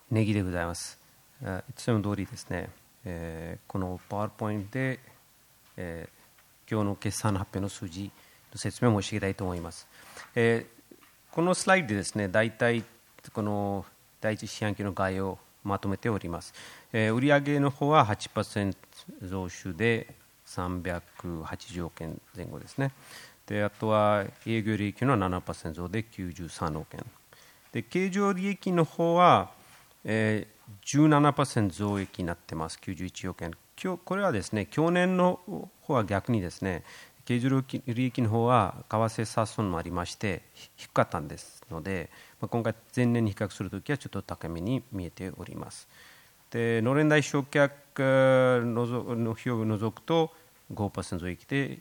ネギでございます。いつも通りですね、このパワーポイントで、今日の決算発表の数字の説明を申し上げたいと思います。このスライドでですね、大体この第一四半期の概要をまとめております。売上の方は 8% 増収で380億円前後ですね。であとは営業利益の 7% 増で93億円。で経常利益の方は、17% 増益になってます。91億円。これはですね、去年の方は逆にですね、経常利益の方は為替差損もありまして低かったんですので、今回前年に比較するときはちょっと高めに見えております。で農連大償却の費用を除くと 5% 増益で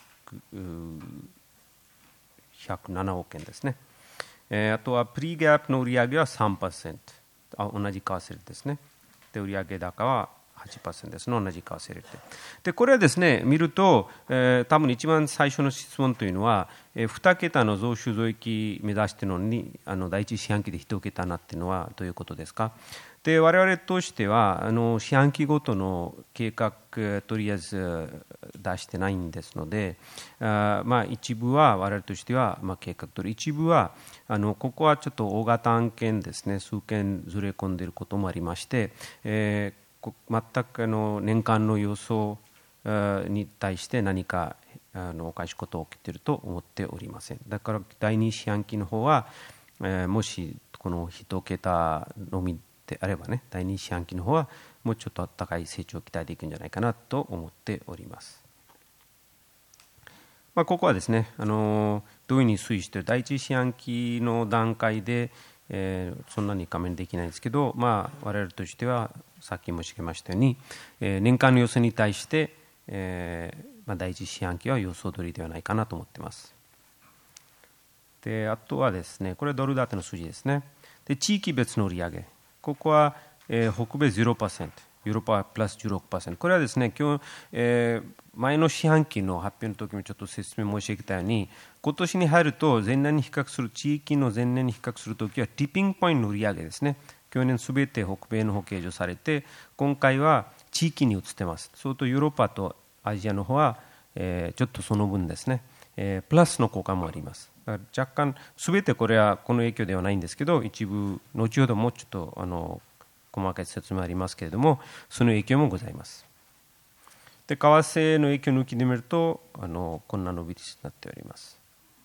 107億円ですね。あとはプリギャップの売上は 3%、同じ為替レートですね。で売上高は 8% ですね、同じ為替レートで。これはですね、見ると、多分一番最初の質問というのは、2桁の増収増益目指しているのに第一四半期で1桁になっているのはどういうことですか。で我々としては四半期ごとの計画とりあえず出してないんですので、一部は我々としては計画と一部はここはちょっと大型案件ですね、数件ずれ込んでいることもありまして、全く年間の予想に対して何かおかしいことが起きていると思っておりません。だから第二四半期の方は、もしこの1桁のみであればね、第二四半期の方はもうちょっと高い成長を期待できるんじゃないかなと思っております。ここはですね、どういうふうに推移している第一四半期の段階で、そんなに仮面できないんですけど、我々としてはさっき申し上げましたように、年間の予想に対して、第一四半期は予想通りではないかなと思っています。であとはですね、これはドル建ての数字ですね。で地域別の売上、ここは、北米 0%、ヨーロッパはプラス 16%。これはですね、今日、前の四半期の発表の時もちょっと説明申し上げたように、今年に入ると前年に比較する、地域の前年に比較するときはティッピングポイントの売上ですね、去年すべて北米の方計上されて、今回は地域に移ってます。そうするとヨーロッパとアジアの方は、ちょっとその分ですね、プラスの効果もあります。だから若干すべてこれはこの影響ではないんですけど、一部後ほどもうちょっと細かい説明ありますけれども、その影響もございます。で為替の影響を抜きで見るとこんな伸び率になっております。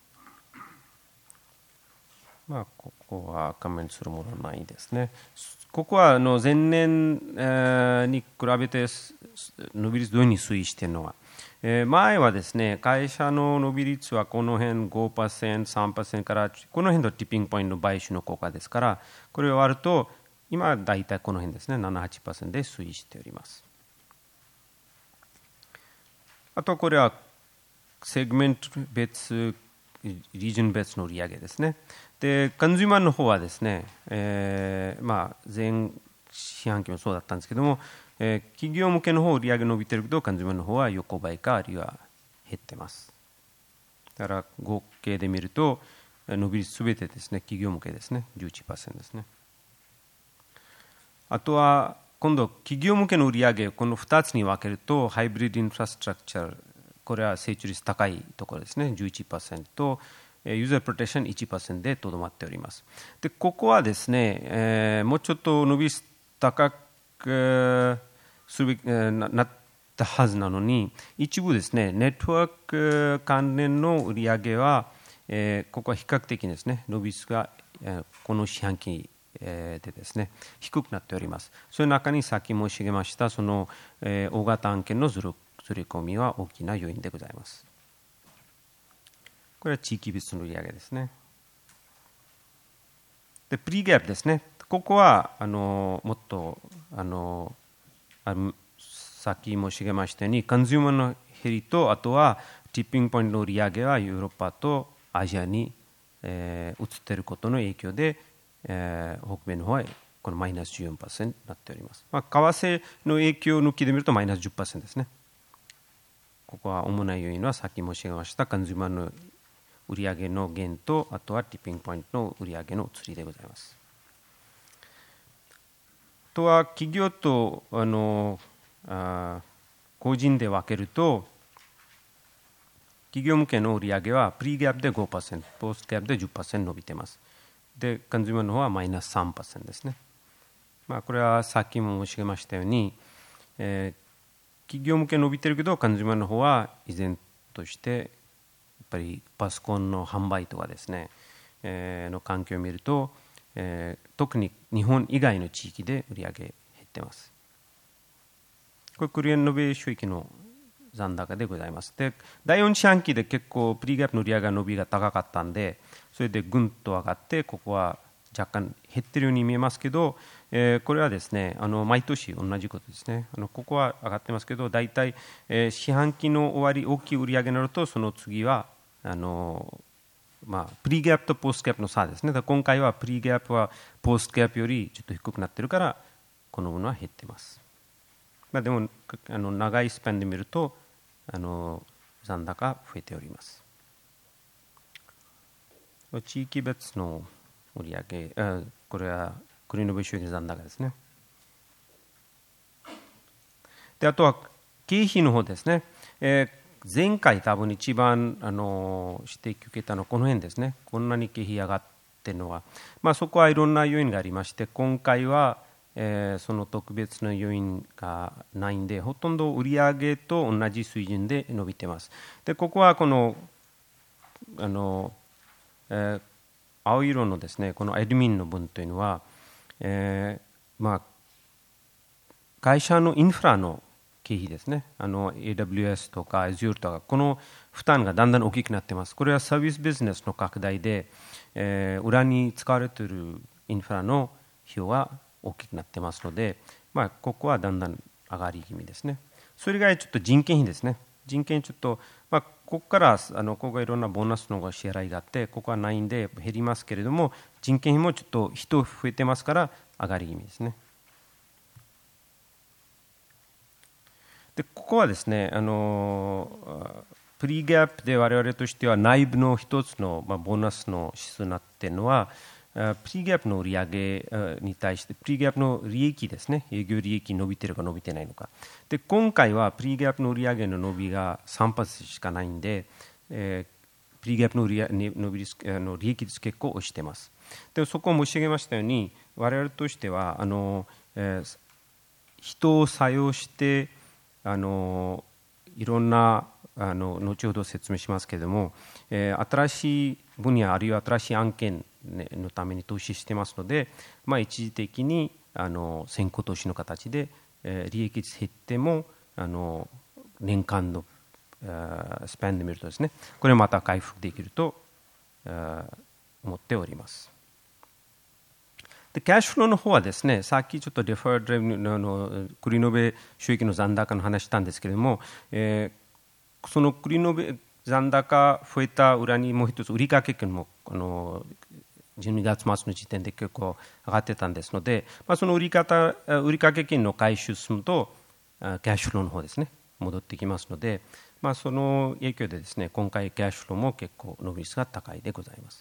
ここは仮面するものはないですね。ここは前年に比べて伸び率どういうふうに推移しているのか。前はですね、会社の伸び率はこの辺 5%、3% から、この辺のティッピングポイントの買収の効果ですから、これを割ると、今は大体この辺ですね、7、8% で推移しております。あと、これはセグメント別、リージョン別の売上ですね。で、コンシューマーの方はですね、前四半期もそうだったんですけども、企業向けの方売上伸びてるけど、コンシューマーの方は横ばいかあるいは減ってます。だから合計で見ると伸び率すべてですね、企業向けですね、11% ですね。あとは今度企業向けの売上、この2つに分けると、ハイブリッドインフラストラクチャー、これは成長率高いところですね、11%とユーザープロテクション 1% でとどまっております。でここはですね、もうちょっと伸び率高くするべきなったはずなのに、一部ですね、ネットワーク関連の売上は、ここは比較的ですね、伸び率が、この四半期でですね、低くなっております。その中にさっき申し上げましたその、大型案件のずれ込みは大きな要因でございます。これは地域別の売上ですね。でプリギャップですね。ここはもっとさっき申し上げましたように、コンシューマーの減りと、あとはティッピングポイントの売上はヨーロッパとアジアに、移っていることの影響で、北米の方はこのマイナス 14% になっております。為替の影響を抜きで見るとマイナス 10% ですね。ここは主な要因はさっき申し上げましたコンシューマーの売上の減と、あとはティッピングポイントの売上の移りでございます。 とは企業と個人で分けると、企業向けの売上はプリギャップで 5%、ポストギャップで 10% 伸びています。で、コンシューマーの方はマイナス 3% ですね。これはさっきも申し上げましたように、企業向け伸びてるけど、コンシューマーの方は依然として、やっぱりパソコンの販売とかですね、の環境を見ると、特に日本以外の地域で売上減っています。これクリエンノベー収益の残高でございます。で、第4四半期で結構プリギャップの売上伸びが高かったんで、それでぐんと上がって、ここは若干減ってるように見えますけど、これはですね、毎年同じことですね。ここは上がってますけど、大体、四半期の終わり大きい売上になると、その次はプリギャップとポストギャップの差ですね。だ今回はプリギャップはポストギャップよりちょっと低くなってるから、このものは減っています。でも長いスパンで見ると残高増えております。地域別の売上、これはクリノベ収益残高ですね。で、あとは経費の方ですね。前回多分一番指摘受けたのはこの辺ですね。こんなに経費上がっているのは、そこはいろんな要因がありまして、今回はその特別な要因がないんで、ほとんど売上と同じ水準で伸びています。で、ここはこの青色のですね、このアドミンの分というのは、会社のインフラの経費ですね、AWS とか Azure とか、この負担がだんだん大きくなっています。これはサービスビジネスの拡大で、裏に使われているインフラの費用は大きくなってますので、ここはだんだん上がり気味ですね。それ以外ちょっと人件費ですね。人件費ちょっと、ここからここいろんなボーナスの支払いがあって、ここはないんで減りますけれども、人件費もちょっと人増えてますから上がり気味ですね。で、ここはですね、プリギャップで我々としては内部の一つのボーナスの指数になっているのは、プリギャップの売上に対して、プリギャップの利益ですね、営業利益伸びているか伸びていないのか。で、今回はプリギャップの売上の伸びが 3% しかないんで、プリギャップの伸び利益率結構落ちています。で、そこを申し上げましたように、我々としては人を採用していろんな後ほど説明しますけれども、新しい分野あるいは新しい案件のために投資してますので、一時的に先行投資の形で利益率減っても年間のスパンで見るとですね、これまた回復できると思っております。で、キャッシュフローの方はですね、さっきちょっとデファードレベニューのクリノベ収益の残高の話したんですけれども、そのクリノベ残高増えた裏にもう一つ売掛金も12月末の時点で結構上がってたんですので、その売掛金の回収進むとキャッシュフローの方ですね戻ってきますので、その影響でですね、今回キャッシュフローも結構伸び率が高いでございます。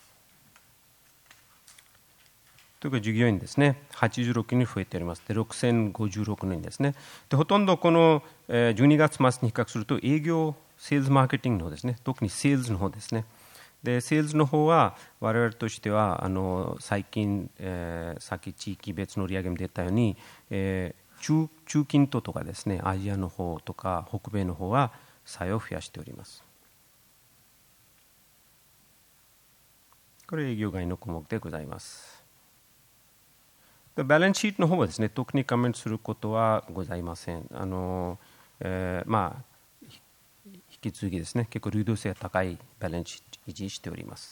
というか従業員ですね、86人増えております。で、6056人ですね。で、ほとんどこの12月末に比較すると営業、セールスマーケティングの方ですね、特にセールスの方ですね。で、セールスの方は我々としては最近、さっき地域別の売り上げも出たように、中近東とかですね、アジアの方とか北米の方は採用を増やしております。これ営業外の項目でございます。バランスシートの方はですね、特にコメントすることはございません。引き続きですね、結構流動性が高いバランスシート維持しております。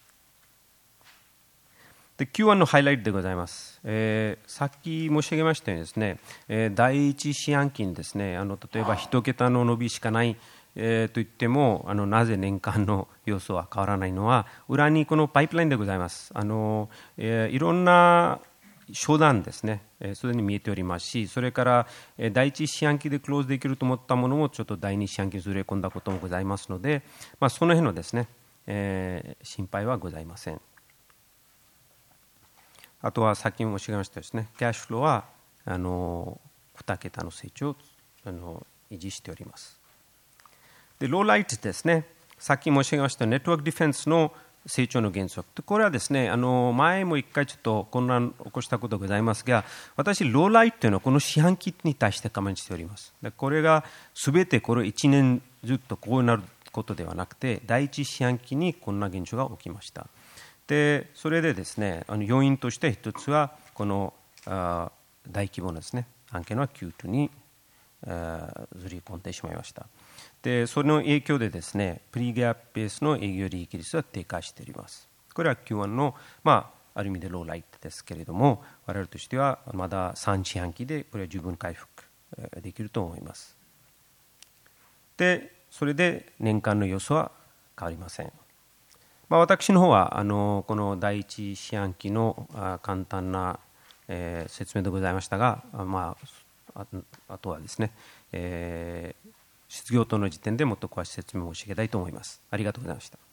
で、Q1 のハイライトでございます。さっき申し上げましたようにですね、第一四半期にですね、例えば一桁の伸びしかない、と言ってもなぜ年間の要素は変わらないのは、裏にこのパイプラインでございます。いろんな商談ですね、すでに見えておりますし、それから第一四半期でクローズできると思ったものもちょっと第二四半期にずれ込んだこともございますので、その辺のですね、心配はございません。 あとはさっき申し上げましたですね、キャッシュフローは2桁の成長を維持しております。で、ローライトですね、さっき申し上げましたネットワークディフェンスの成長の原則、これはですね、前も一回ちょっと混乱を起こしたことがございますが、私、ローライトというのはこの四半期に対してカメントしております。でこれがすべてこれ1年ずっとこうなることではなくて、第一四半期にこんな現象が起きました。でそれでですね、要因として一つは、この大規模なですね、案件は Q2 にずり込んでしまいました。でその影響でですね、プリギャップベースの営業利益率は低下しております。これは Q1 の、ある意味でローライトですけれども、我々としてはまだ3四半期でこれは十分回復できると思います。でそれで年間の予想は変わりません。私の方はこの第一四半期の簡単な説明でございましたが、あとはですね、失業等の時点でもっと詳しい説明を申し上げたいと思います。ありがとうございました。